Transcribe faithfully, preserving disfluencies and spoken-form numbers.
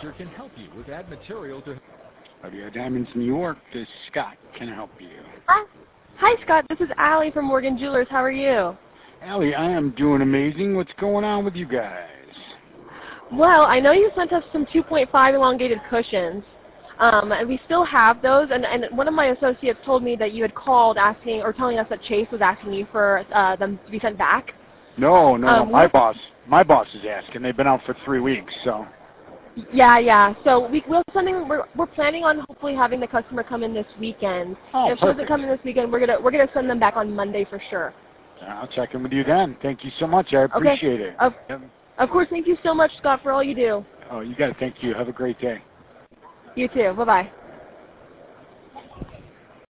Center can help you with ad material to... Radio Diamonds, New York. This is Scott. Can I help you? Hi. Hi, Scott. This is Allie from Morgan Jewelers. How are you? Allie, I am doing amazing. What's going on with you guys? Well, I know you sent us some two point five elongated cushions, um, and we still have those. And, and one of my associates told me that you had called asking or telling us that Chase was asking you for uh, them to be sent back. No, no, um, my boss. My boss is asking. They've been out for three weeks, so... Yeah, yeah. So we, we're sending. We're, we're planning on hopefully having the customer come in this weekend. Oh, if she doesn't perfect. come in this weekend, we're gonna we're gonna send them back on Monday for sure. I'll check in with you then. Thank you so much. I appreciate okay. it. Of, Yep. of course. Thank you so much, Scott, for all you do. Oh, you got it. Thank you. Have a great day. You too. Bye bye.